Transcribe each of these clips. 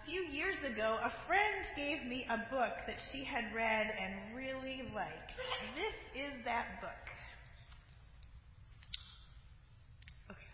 few years ago, a friend gave me a book that she had read and really liked. This is that book. Okay.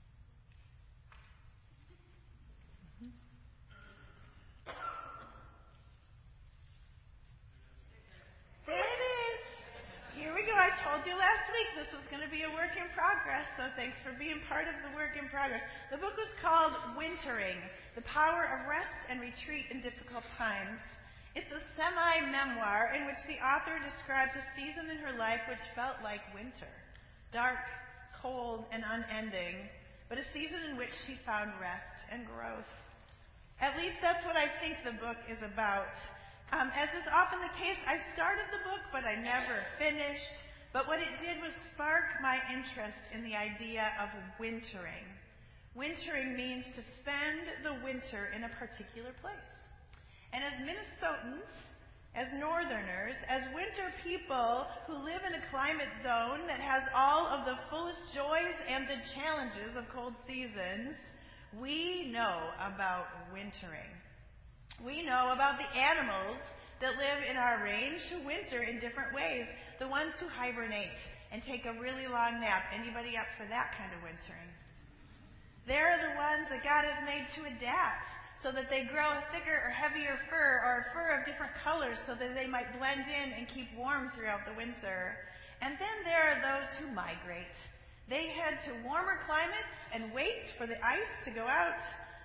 There it is. Here we go. I told you last week this was going to be a work in progress, so thanks for being part of the work in progress. The book was called Wintering, The Power of Rest and Retreat in Difficult Times. It's a semi-memoir in which the author describes a season in her life which felt like winter. Dark, cold, and unending, but a season in which she found rest and growth. At least that's what I think the book is about. As is often the case, I started the book, but I never finished. But what it did was spark my interest in the idea of wintering. Wintering means to spend the winter in a particular place. And as Minnesotans, as Northerners, as winter people who live in a climate zone that has all of the fullest joys and the challenges of cold seasons, we know about wintering. We know about the animals that live in our range who winter in different ways. The ones who hibernate and take a really long nap. Anybody up for that kind of wintering? They're the ones that God has made to adapt so that they grow thicker or heavier fur or fur of different colors so that they might blend in and keep warm throughout the winter. And then there are those who migrate. They head to warmer climates and wait for the ice to go out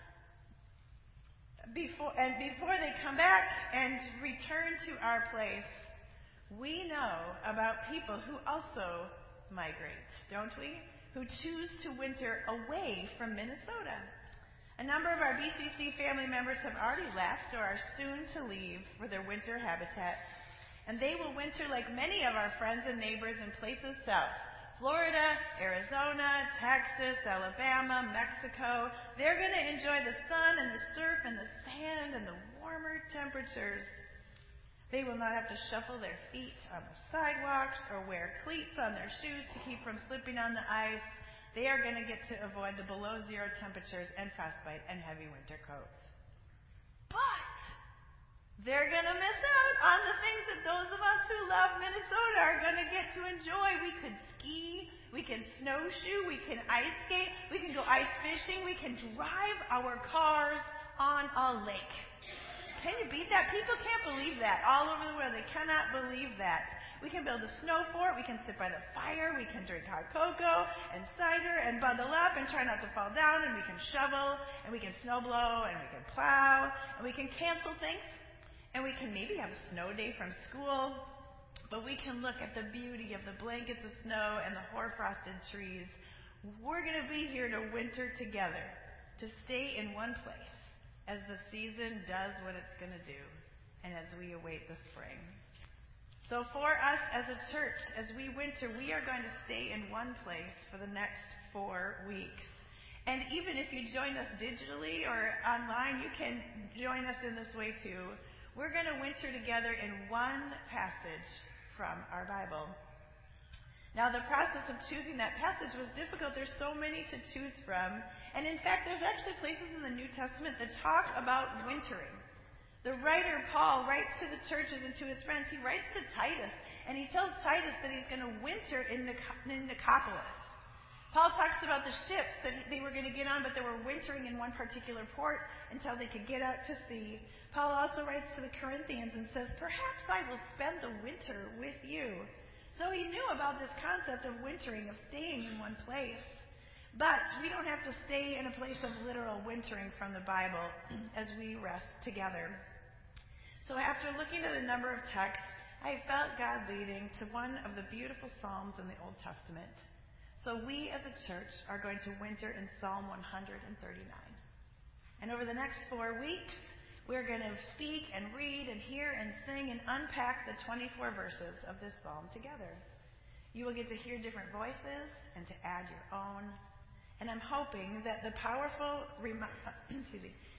before they come back and return to our place. We know about people who also migrate, don't we? Who choose to winter away from Minnesota. A number of our BCC family members have already left or are soon to leave for their winter habitats. And they will winter like many of our friends and neighbors in places south. Florida, Arizona, Texas, Alabama, Mexico. They're going to enjoy the sun and the surf and the sand and the warmer temperatures. They will not have to shuffle their feet on the sidewalks or wear cleats on their shoes to keep from slipping on the ice. They are going to get to avoid the below zero temperatures and frostbite and heavy winter coats. But they're going to miss out on the things that those of us who love Minnesota are going to get to enjoy. We could ski, we can snowshoe, we can ice skate, we can go ice fishing, we can drive our cars on a lake. Can you beat that? People can't believe that. All over the world, they cannot believe that. We can build a snow fort, we can sit by the fire, we can drink hot cocoa and cider and bundle up and try not to fall down, and we can shovel, and we can snow blow, and we can plow, and we can cancel things. And we can maybe have a snow day from school, but we can look at the beauty of the blankets of snow and the hoar-frosted trees. We're going to be here to winter together, to stay in one place as the season does what it's going to do and as we await the spring. So for us as a church, as we winter, we are going to stay in one place for the next 4 weeks. And even if you join us digitally or online, you can join us in this way too. We're going to winter together in one passage from our Bible. Now, the process of choosing that passage was difficult. There's so many to choose from. And in fact, there's actually places in the New Testament that talk about wintering. The writer, Paul, writes to the churches and to his friends. He writes to Titus, and he tells Titus that he's going to winter in Nicopolis. Paul talks about the ships that they were going to get on, but they were wintering in one particular port until they could get out to sea. Paul also writes to the Corinthians and says, perhaps I will spend the winter with you. So he knew about this concept of wintering, of staying in one place. But we don't have to stay in a place of literal wintering from the Bible as we rest together. So after looking at a number of texts, I felt God leading to one of the beautiful Psalms in the Old Testament. So we as a church are going to winter in Psalm 139. And over the next 4 weeks, we're going to speak and read and hear and sing and unpack the 24 verses of this psalm together. You will get to hear different voices and to add your own. And I'm hoping that the powerful reminders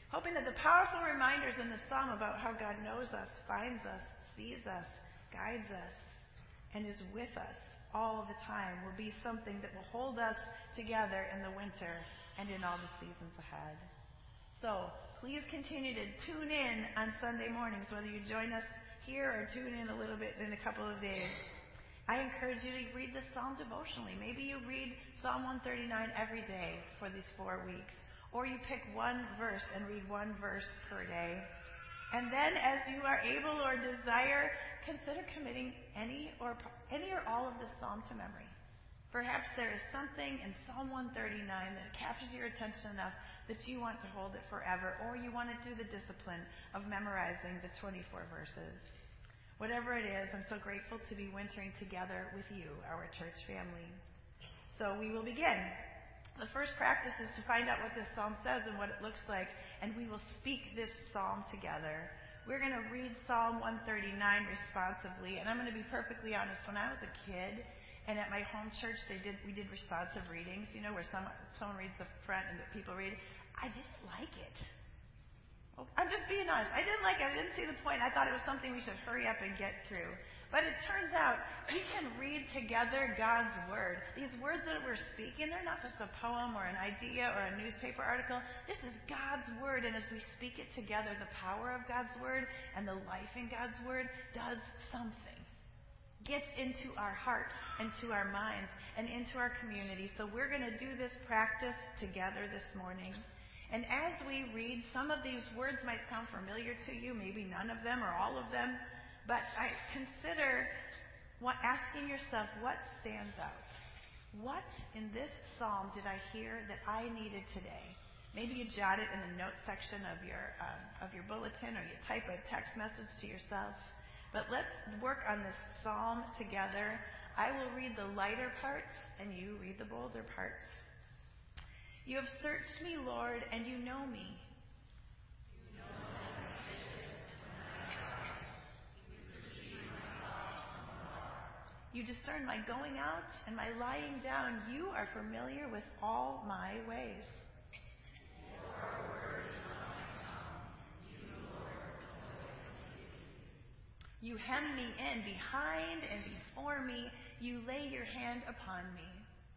in the psalm about how God knows us, finds us, sees us, guides us, and is with us all the time will be something that will hold us together in the winter and in all the seasons ahead. So, please continue to tune in on Sunday mornings, whether you join us here or tune in a little bit in a couple of days. I encourage you to read the Psalm devotionally. Maybe you read Psalm 139 every day for these 4 weeks. Or you pick one verse and read one verse per day. And then as you are able or desire, consider committing any or all of the Psalm to memory. Perhaps there is something in Psalm 139 that captures your attention enough that you want to hold it forever, or you want to do the discipline of memorizing the 24 verses. Whatever it is, I'm so grateful to be wintering together with you, our church family. So we will begin. The first practice is to find out what this psalm says and what it looks like, and we will speak this psalm together. We're going to read Psalm 139 responsively, and I'm going to be perfectly honest. When I was a kid, and at my home church, we did responsive readings, where someone reads the front and the people read. I didn't like it. I'm just being honest. I didn't like it. I didn't see the point. I thought it was something we should hurry up and get through. But it turns out we can read together God's Word. These words that we're speaking, they're not just a poem or an idea or a newspaper article. This is God's Word, and as we speak it together, the power of God's Word and the life in God's Word does something. Gets into our hearts and to our minds and into our community. So we're going to do this practice together this morning. And as we read, some of these words might sound familiar to you, maybe none of them or all of them, but I consider asking yourself, what stands out? What in this psalm did I hear that I needed today? Maybe you jot it in the notes section of your bulletin, or you type a text message to yourself. But let's work on this psalm together. I will read the lighter parts, and you read the bolder parts. You have searched me, Lord, and you know me. You know my decisions and my thoughts. You perceive my thoughts from afar. You discern my going out and my lying down. You are familiar with all my ways. Your word is on my tongue. You, Lord, know everything. You hem me in behind and before me. You lay your hand upon me.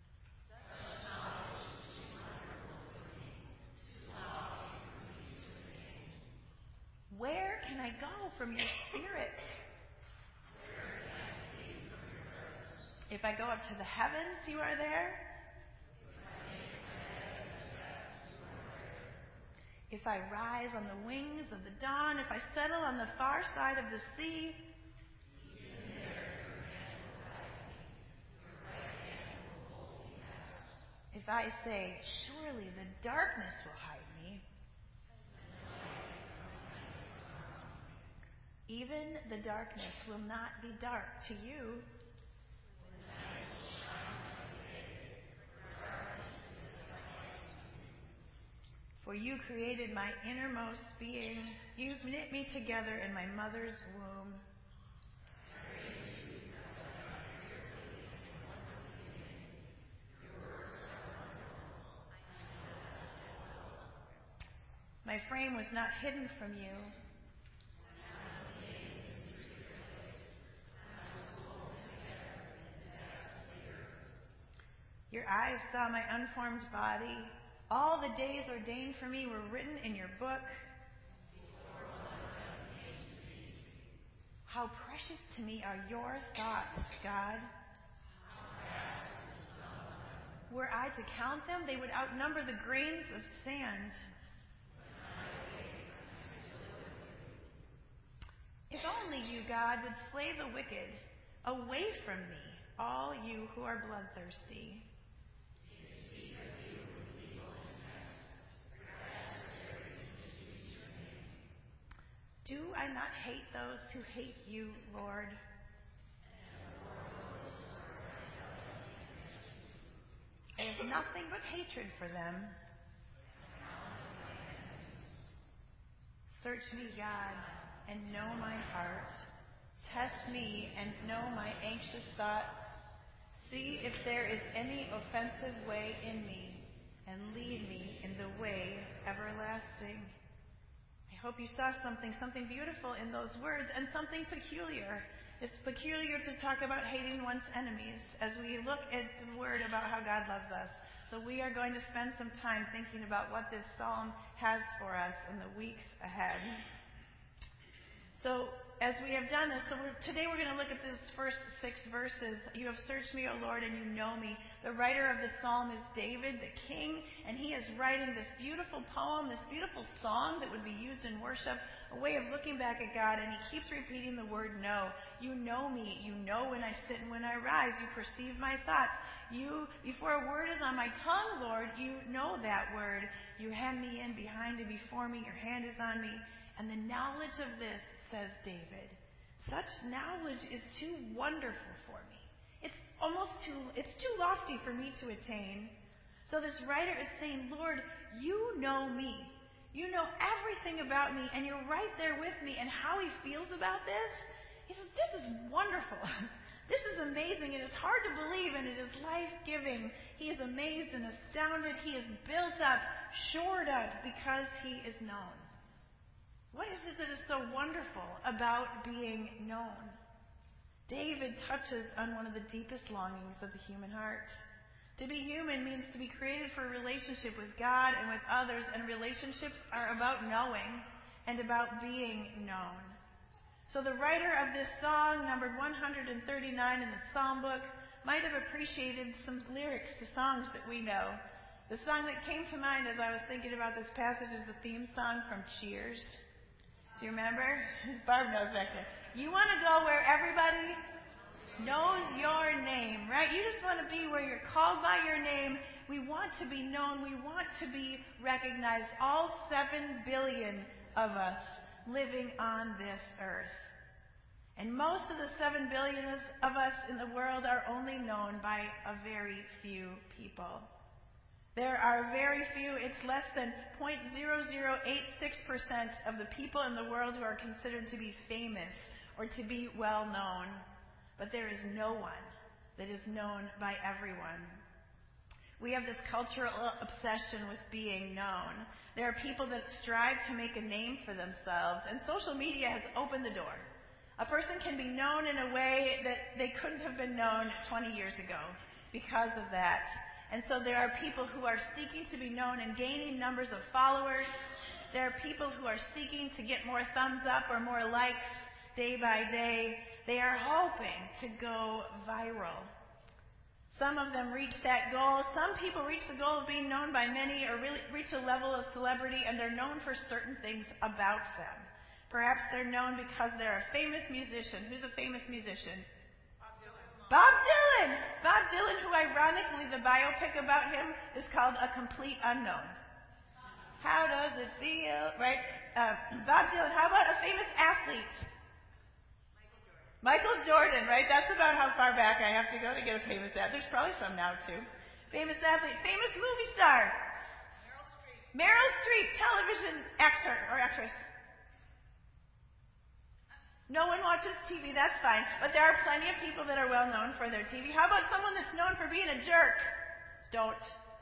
Where can I go from your Spirit? Where can I flee from your presence? If I go up to the heavens, you are there. If I make my bed in the depths, you are there. If I rise on the wings of the dawn, if I settle on the far side of the sea, even there your hand will guide me. Your right hand will hold me fast. If I say, surely the darkness will hide me, even the darkness will not be dark to you. The night will shine like day, for darkness is like light. For you created my innermost being. You knit me together in my mother's womb. I praise you because I am fearfully and wonderfully made. Your works are wonderful. I know that well. My frame was not hidden from you. Your eyes saw my unformed body. All the days ordained for me were written in your book. Before one of them came to be. How precious to me are your thoughts, God. How vast is the sum of them. Were I to count them, they would outnumber the grains of sand. When I awake, I still with you. If only you, God, would slay the wicked. Away from me, all you who are bloodthirsty. Do I not hate those who hate you, Lord? I have nothing but hatred for them. Search me, God, and know my heart. Test me and know my anxious thoughts. See if there is any offensive way in me, and lead me in the way everlasting. I hope you saw something beautiful in those words, and something peculiar. It's peculiar to talk about hating one's enemies as we look at the word about how God loves us. So we are going to spend some time thinking about what this psalm has for us in the weeks ahead. So as we have done this, today we're going to look at these first 6 verses. You have searched me, O Lord, and you know me. The writer of the psalm is David, the king, and he is writing this beautiful poem, this beautiful song that would be used in worship, a way of looking back at God, and he keeps repeating the word know. You know me. You know when I sit and when I rise. You perceive my thoughts. You, before a word is on my tongue, Lord, you know that word. You hem me in behind and before me. Your hand is on me. And the knowledge of this, says David, such knowledge is too wonderful for me. It's too lofty for me to attain. So this writer is saying, Lord, you know me. You know everything about me, and you're right there with me. And how he feels about this, he says, this is wonderful. This is amazing. It is hard to believe, and it is life-giving. He is amazed and astounded. He is built up, shored up, because he is known. What is it that is so wonderful about being known? David touches on one of the deepest longings of the human heart. To be human means to be created for a relationship with God and with others, and relationships are about knowing and about being known. So the writer of this song, numbered 139 in the Psalm book, might have appreciated some lyrics to songs that we know. The song that came to mind as I was thinking about this passage is the theme song from Cheers. Do you remember? Barb knows back there. You want to go where everybody knows your name, right? You just want to be where you're called by your name. We want to be known. We want to be recognized. All 7 billion of us living on this earth. And most of the 7 billion of us in the world are only known by a very few people. There are very few, it's less than 0.0086% of the people in the world who are considered to be famous or to be well known. But there is no one that is known by everyone. We have this cultural obsession with being known. There are people that strive to make a name for themselves, and social media has opened the door. A person can be known in a way that they couldn't have been known 20 years ago because of that. And so there are people who are seeking to be known and gaining numbers of followers. There are people who are seeking to get more thumbs up or more likes day by day. They are hoping to go viral. Some of them reach that goal. Some people reach the goal of being known by many or really reach a level of celebrity, and they're known for certain things about them. Perhaps they're known because they're a famous musician. Who's a famous musician? Bob Dylan! Bob Dylan, who ironically the biopic about him is called A Complete Unknown. How does it feel? Right? Bob Dylan. How about a famous athlete? Michael Jordan, right? That's about how far back I have to go to get a famous athlete. There's probably some now, too. Famous athlete. Famous movie star. Meryl Streep, television actor or actress. No one watches TV, that's fine. But there are plenty of people that are well known for their TV. How about someone that's known for being a jerk? Don't.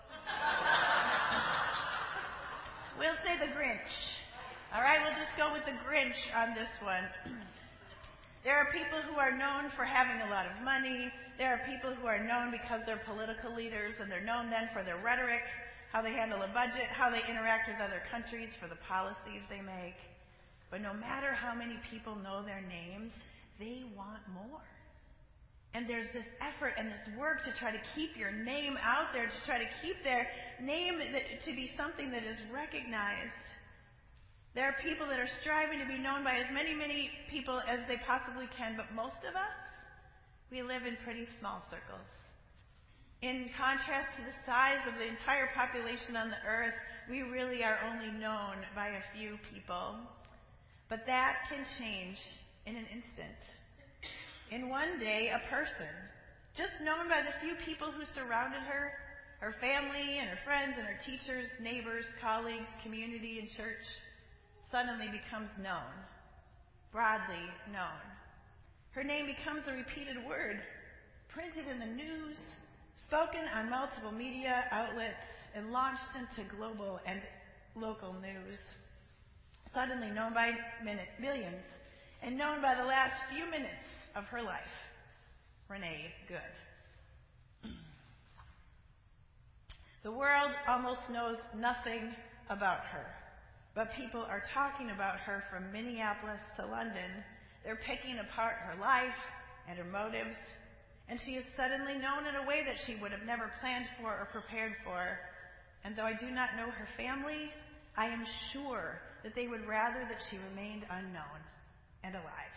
We'll say the Grinch. All right, we'll just go with the Grinch on this one. There are people who are known for having a lot of money. There are people who are known because they're political leaders, and they're known then for their rhetoric, how they handle a budget, how they interact with other countries, for the policies they make. But no matter how many people know their names, they want more. And there's this effort and this work to try to keep your name out there, to try to keep their name to be something that is recognized. There are people that are striving to be known by as many people as they possibly can, but most of us, we live in pretty small circles. In contrast to the size of the entire population on the earth, we really are only known by a few people. But that can change in an instant. In one day, a person, just known by the few people who surrounded her, her family and her friends and her teachers, neighbors, colleagues, community, and church, suddenly becomes known, broadly known. Her name becomes a repeated word, printed in the news, spoken on multiple media outlets, and launched into global and local news. Suddenly known by millions, and known by the last few minutes of her life, Renee Good. The world almost knows nothing about her, but people are talking about her from Minneapolis to London. They're picking apart her life and her motives, and she is suddenly known in a way that she would have never planned for or prepared for. And though I do not know her family, I am sure that they would rather that she remained unknown and alive.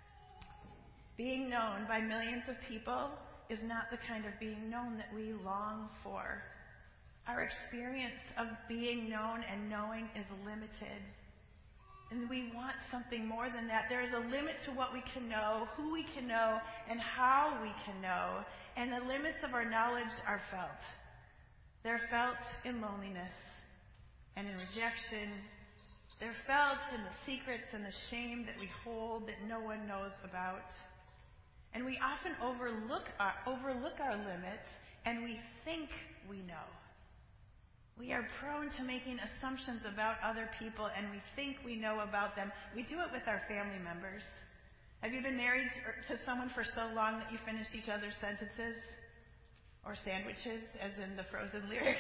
Being known by millions of people is not the kind of being known that we long for. Our experience of being known and knowing is limited. And we want something more than that. There is a limit to what we can know, who we can know, and how we can know. And the limits of our knowledge are felt. They're felt in loneliness and in rejection. They're felt in the secrets and the shame that we hold that no one knows about. And we often overlook our limits, and we think we know. We are prone to making assumptions about other people, and we think we know about them. We do it with our family members. Have you been married to someone for so long that you finished each other's sentences? Or sandwiches, as in the Frozen lyrics?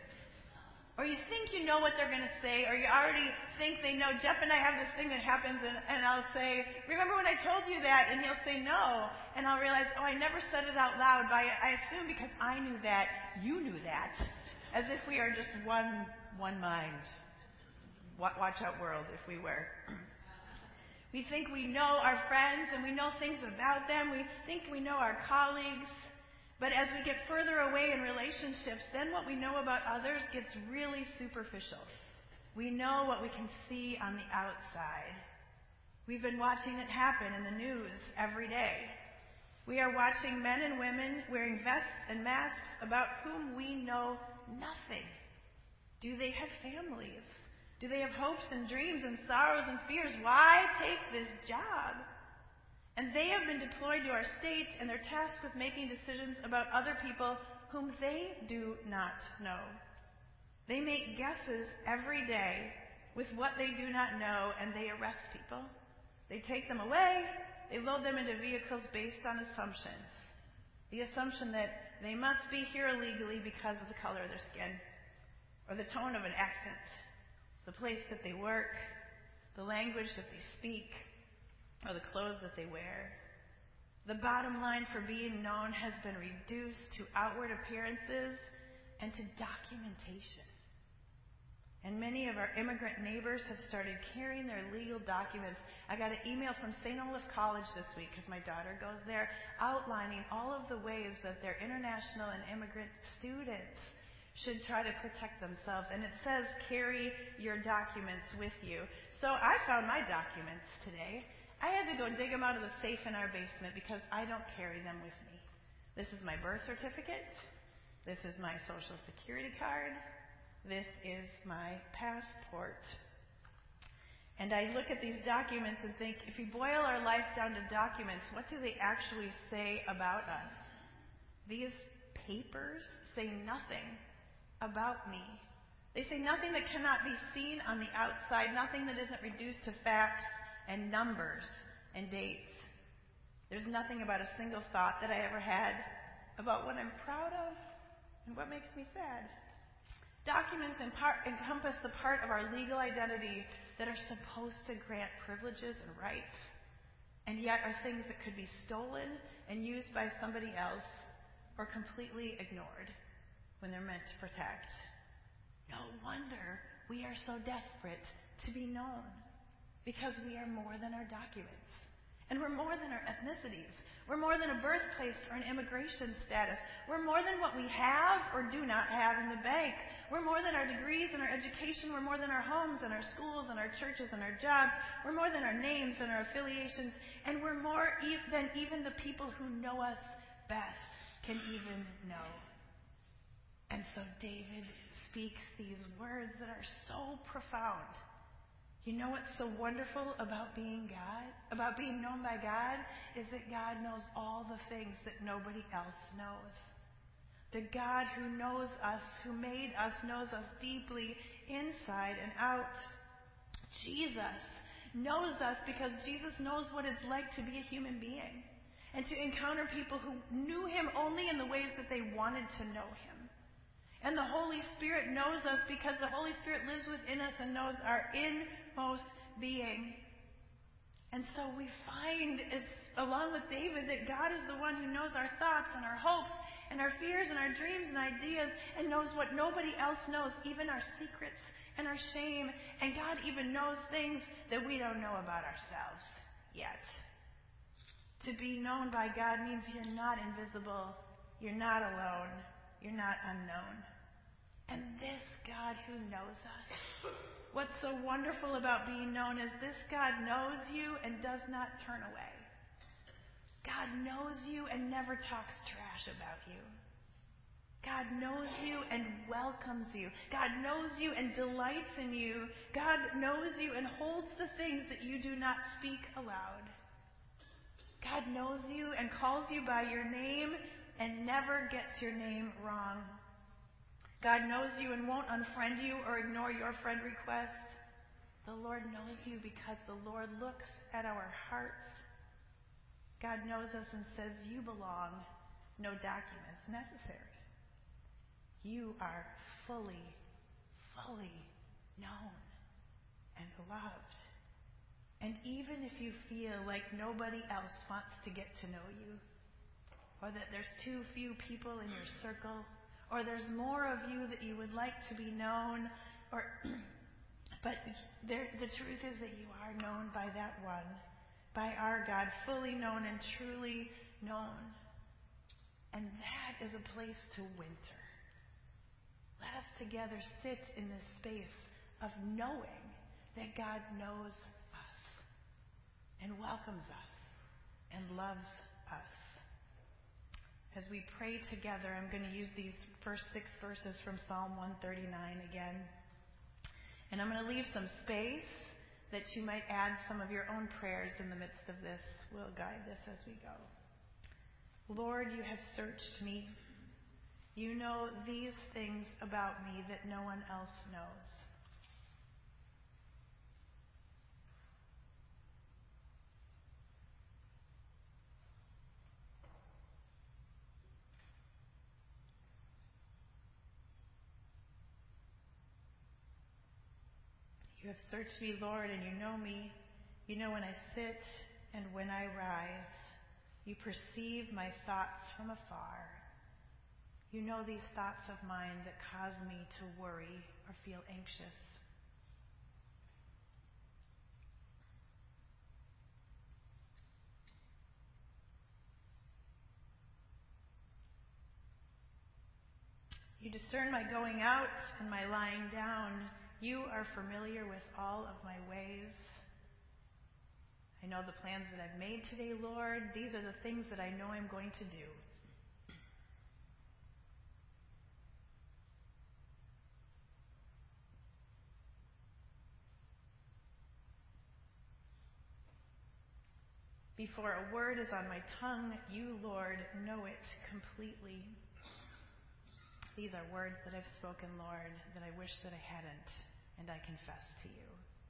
Or you think you know what they're going to say, or you already think they know. Jeff and I have this thing that happens, and I'll say, remember when I told you that? And he'll say no. And I'll realize, I never said it out loud, but I assume because I knew that, you knew that. As if we are just one mind. Watch out, world, if we were. We think we know our friends and we know things about them. We think we know our colleagues. But as we get further away in relationships, then what we know about others gets really superficial. We know what we can see on the outside. We've been watching it happen in the news every day. We are watching men and women wearing vests and masks about whom we know nothing. Do they have families? Do they have hopes and dreams and sorrows and fears? Why take this job? And they have been deployed to our state, and they're tasked with making decisions about other people whom they do not know. They make guesses every day with what they do not know, and they arrest people. They take them away. They load them into vehicles based on assumptions. The assumption that they must be here illegally because of the color of their skin, or the tone of an accent, the place that they work, the language that they speak, or the clothes that they wear. The bottom line for being known has been reduced to outward appearances and to documentation. And many of our immigrant neighbors have started carrying their legal documents. I got an email from St. Olaf College this week, because my daughter goes there, outlining all of the ways that their international and immigrant students should try to protect themselves. And it says, carry your documents with you. So I found my documents today. I had to go dig them out of the safe in our basement because I don't carry them with me. This is my birth certificate. This is my social security card. This is my passport. And I look at these documents and think, if you boil our life down to documents, what do they actually say about us? These papers say nothing about me. They say nothing that cannot be seen on the outside, nothing that isn't reduced to facts and numbers and dates. There's nothing about a single thought that I ever had about what I'm proud of and what makes me sad. Documents encompass the part of our legal identity that are supposed to grant privileges and rights, and yet are things that could be stolen and used by somebody else or completely ignored when they're meant to protect. No wonder we are so desperate to be known, because we are more than our documents, and we're more than our ethnicities. We're more than a birthplace or an immigration status. We're more than what we have or do not have in the bank. We're more than our degrees and our education. We're more than our homes and our schools and our churches and our jobs. We're more than our names and our affiliations. And we're more than even the people who know us best can even know. And so David speaks these words that are so profound. You know what's so wonderful about being God, about being known by God, is that God knows all the things that nobody else knows. The God who knows us, who made us, knows us deeply inside and out. Jesus knows us because Jesus knows what it's like to be a human being and to encounter people who knew him only in the ways that they wanted to know him. And the Holy Spirit knows us because the Holy Spirit lives within us and knows our inmost being. And so we find, along with David, that God is the one who knows our thoughts and our hopes and our fears and our dreams and ideas and knows what nobody else knows, even our secrets and our shame. And God even knows things that we don't know about ourselves yet. To be known by God means you're not invisible, you're not alone, you're not unknown. And this God who knows us, what's so wonderful about being known is this God knows you and does not turn away. God knows you and never talks trash about you. God knows you and welcomes you. God knows you and delights in you. God knows you and holds the things that you do not speak aloud. God knows you and calls you by your name and never gets your name wrong. God knows you and won't unfriend you or ignore your friend request. The Lord knows you because the Lord looks at our hearts. God knows us and says, you belong, no documents necessary. You are fully known and loved. And even if you feel like nobody else wants to get to know you, or that there's too few people in your circle, or there's more of you that you would like to be known, but the truth is that you are known by that one, by our God, fully known and truly known. And that is a place to winter. Let us together sit in this space of knowing that God knows us and welcomes us and loves us. As we pray together, I'm going to use these first 6 verses from Psalm 139 again. And I'm going to leave some space that you might add some of your own prayers in the midst of this. We'll guide this as we go. Lord, you have searched me. You know these things about me that no one else knows. You have searched me, Lord, and you know me. You know when I sit and when I rise. You perceive my thoughts from afar. You know these thoughts of mine that cause me to worry or feel anxious. You discern my going out and my lying down. You are familiar with all of my ways. I know the plans that I've made today, Lord. These are the things that I know I'm going to do. Before a word is on my tongue, you, Lord, know it completely. These are words that I've spoken, Lord, that I wish that I hadn't, and I confess to you.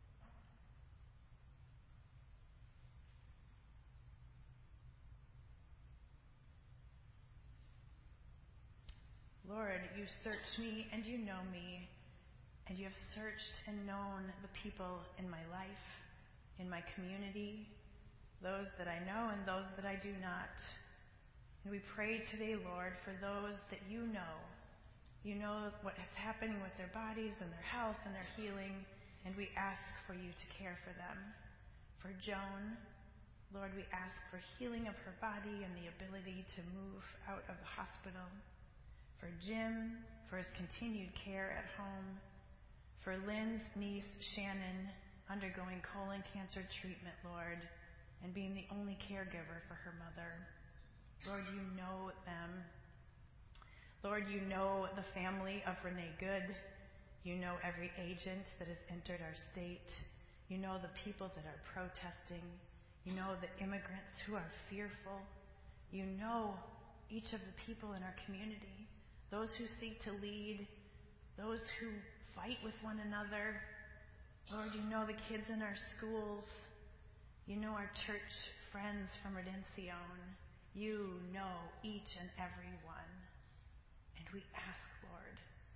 Lord, you search me and you know me, and you have searched and known the people in my life, in my community, those that I know and those that I do not. And we pray today, Lord, for those that you know. You know what is happening with their bodies and their health and their healing, and we ask for you to care for them. For Joan, Lord, we ask for healing of her body and the ability to move out of the hospital. For Jim, for his continued care at home. For Lynn's niece, Shannon, undergoing colon cancer treatment, Lord, and being the only caregiver for her mother. Lord, you know them. Lord, you know the family of Renee Good. You know every agent that has entered our state. You know the people that are protesting. You know the immigrants who are fearful. You know each of the people in our community, those who seek to lead, those who fight with one another. Lord, you know the kids in our schools. You know our church friends from Redención. You know each and every one. And we ask, Lord,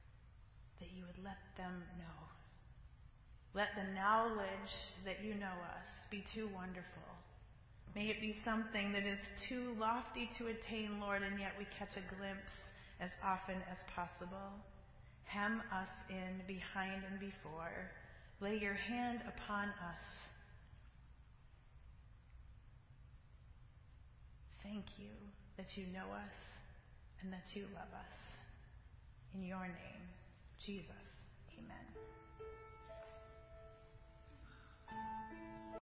that you would let them know. Let the knowledge that you know us be too wonderful. May it be something that is too lofty to attain, Lord, and yet we catch a glimpse as often as possible. Hem us in behind and before. Lay your hand upon us. Thank you that you know us and that you love us. In your name, Jesus. Amen.